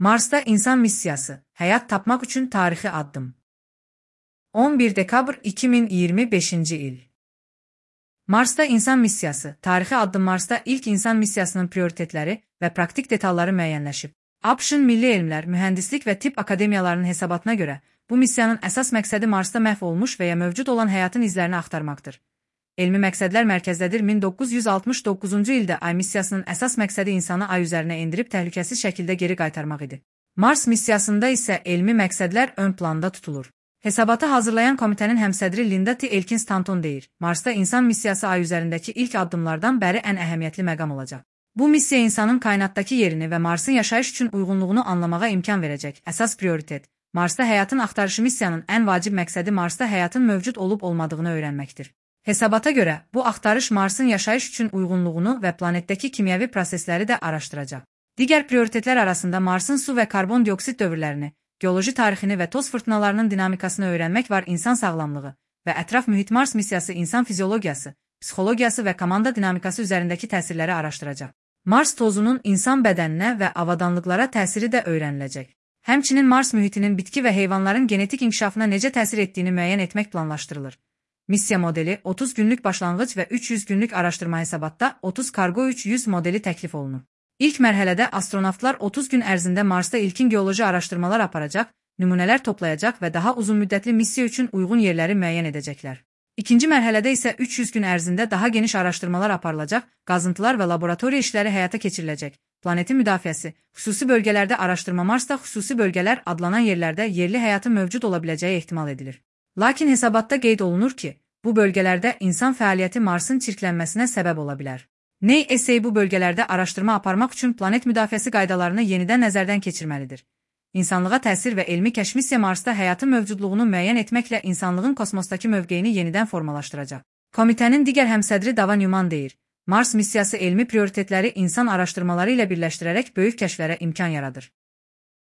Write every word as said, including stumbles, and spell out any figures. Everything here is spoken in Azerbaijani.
Marsda insan missiyası, həyat tapmaq üçün tarixi addım. on bir dekabr iki min iyirmi beşinci il. Marsda insan missiyası, tarixi addım. Marsda ilk insan missiyasının prioritetləri və praktik detalları müəyyənləşib. ABŞ-ın Milli Elmlər, Mühəndislik və Tibb Akademiyalarının hesabatına görə, bu missiyanın əsas məqsədi Marsda məhv olmuş və ya mövcud olan həyatın izlərini axtarmaqdır. Elmi məqsədlər mərkəzdədir. min doqquz yüz altmış doqquzuncu ildə Ay missiyasının əsas məqsədi insanı Ay üzərinə endirib təhlükəsiz şəkildə geri qaytarmaq idi. Mars missiyasında isə elmi məqsədlər ön planda tutulur. Hesabatı hazırlayan komitənin həmsədri Linda T. Elkins Stanton deyir, Marsda insan missiyası Ay üzərindəki ilk addımlardan bəri ən əhəmiyyətli məqam olacaq. Bu missiya insanın kainatdakı yerini və Marsın yaşayış üçün uyğunluğunu anlamağa imkan verəcək. Əsas prioritet, Marsda həyatın axtarışı missiyanın ən vacib məqsədi Marsda həyatın mövcud olub-olmadığını öyrənməkdir. Hesabata görə, bu axtarış Marsın yaşayış üçün uyğunluğunu və planetdəki kimyəvi prosesləri də araşdıracaq. Digər prioritetlər arasında Marsın su və karbon dioksid dövrlərini, geoloji tarixini və toz fırtınalarının dinamikasını öyrənmək var. İnsan sağlamlığı və ətraf mühit. Mars missiyası insan fiziologiyası, psixologiyası və komanda dinamikası üzərindəki təsirləri araşdıracaq. Mars tozunun insan bədəninə və avadanlıqlara təsiri də öyrəniləcək. Həmçinin Mars mühitinin bitki və heyvanların genetik inkişafına necə təsir etdiyini müəyyən etmək planlaşdırılır. Missiya modeli otuz günlük başlanğıc və üç yüz günlük araşdırma. Hesabatda otuz kargo üç yüz modeli təklif olunur. İlk mərhələdə astronavtlar otuz gün ərzində Marsda ilkin geoloji araşdırmalar aparacaq, nümunələr toplayacaq və daha uzun müddətli missiya üçün uyğun yerləri müəyyən edəcəklər. İkinci mərhələdə isə üç yüz gün ərzində daha geniş araşdırmalar aparılacaq, qazıntılar və laboratoriya işləri həyata keçiriləcək. Planetin müdafiəsi, xüsusi bölgələrdə araşdırma. Marsda xüsusi bölgələr adlanan yerlərdə yerli həyatın mövcud ola biləcəyi ehtimal edilir. Lakin hesabatda qeyd olunur ki, bu bölgələrdə insan fəaliyyəti Marsın çirklənməsinə səbəb ola bilər. N S A bu bölgələrdə araşdırma aparmaq üçün planet müdafiəsi qaydalarını yenidən nəzərdən keçirməlidir. İnsanlığa təsir və elmi kəşf. Missiya Marsda həyatın mövcudluğunu müəyyən etməklə insanlığın kosmosdakı mövqeyini yenidən formalaşdıracaq. Komitənin digər həmsədri Dava Newman deyir, Mars missiyası elmi prioritetləri insan araşdırmaları ilə birləşdirərək böyük kəşflərə imkan yaradır.